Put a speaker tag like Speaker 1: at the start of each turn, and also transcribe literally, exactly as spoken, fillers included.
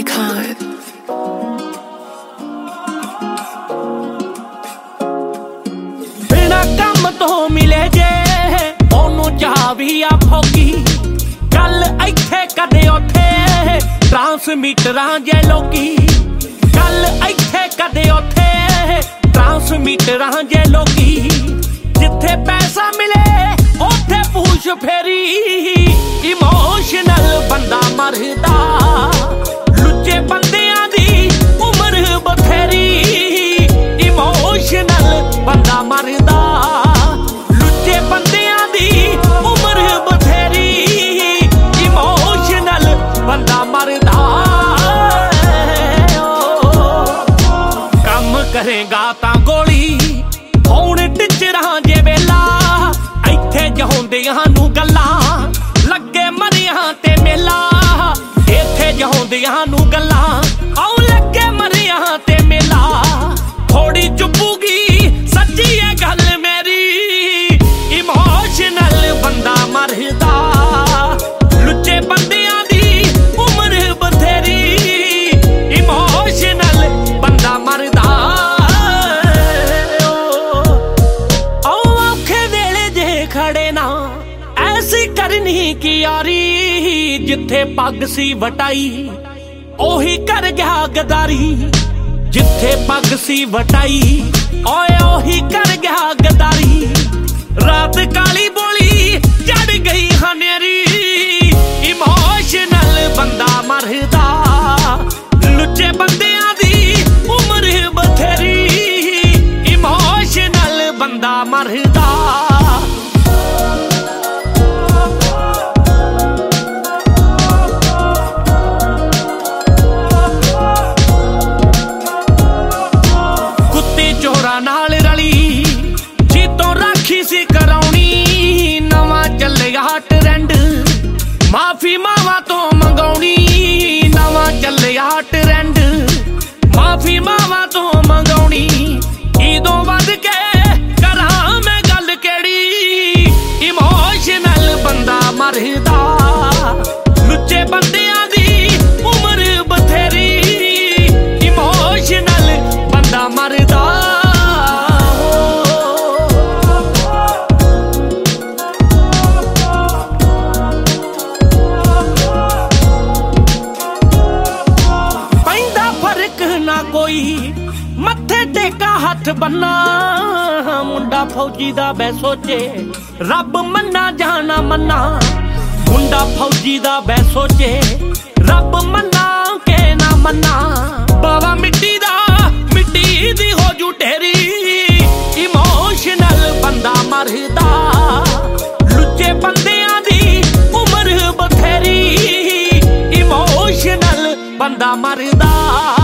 Speaker 1: icon.
Speaker 2: बिना काम तो मिले जे ओनू चावी आ फौकी गल इत्थे कदे उथे ट्रांसमीटरां जे लोकी गल इत्थे कदे उथे ट्रांसमीटरां जे लोकी जिथे पैसा मिले उथे पूछ फेरी इमोशनल बंदा मरदा लुच्चे बंदियां दी उम्र बथेरी इमोशनल बंदा मरदा लुच्चे बंदियां दी उम्र बथेरी इमोशनल बंदा मरदा कम करेगा तां गोली होण टिचरां जे वेला इत्थे जहोंदियां नू गल्लां लगे मरियां ते मेला इत्थे जहोंदियां नू गल्लां आऊ लगे मरियां ते मेला थोड़ी चुपूगी सच्ची है गल मेरी इमोशनल बंदा मरदा लुच्चे बंदियां दी उम्र बथेरी इमोशनल बंदा मरदा खड़े ना ऐसी करनी की यारी जिथे पग सी वटाई ओही कर गया गदारी जिथे पग सी वटाई ओए ओही कर गया गदारी रात काली बोली चढ़ गई हनेरी इमोशनल बंदा मरदा लुच्चे बंदियां दी उम्र बथेरी इमोशनल बंदा मरदा नाल रली जी तो राखी सी कराउनी नवां चलिया ट्रेंड माफी मावा तो मंगाउनी नवां चलिया ट्रेंड माफी मावा तो मंगाउनी इदों वध के करां मैं गल केड़ी इमोशनल बंदा मरदा लुच्चे बंदियां दी उम्र बथेरी इमोशनल बंदा मरदा कोई मथे टेका हथ बन्ना मुंडा फौजी दा बै सोचे रब मन्ना जाना मन्ना मुंडा फौजी दा बै सोचे रब मन्ना के ना मन्ना बावा मिट्टी दा मिट्टी दी हो जू ढेरी इमोशनल बंदा मरदा लुच्चे बंदियां दी उम्र बथेरी इमोशनल बंदा मरदा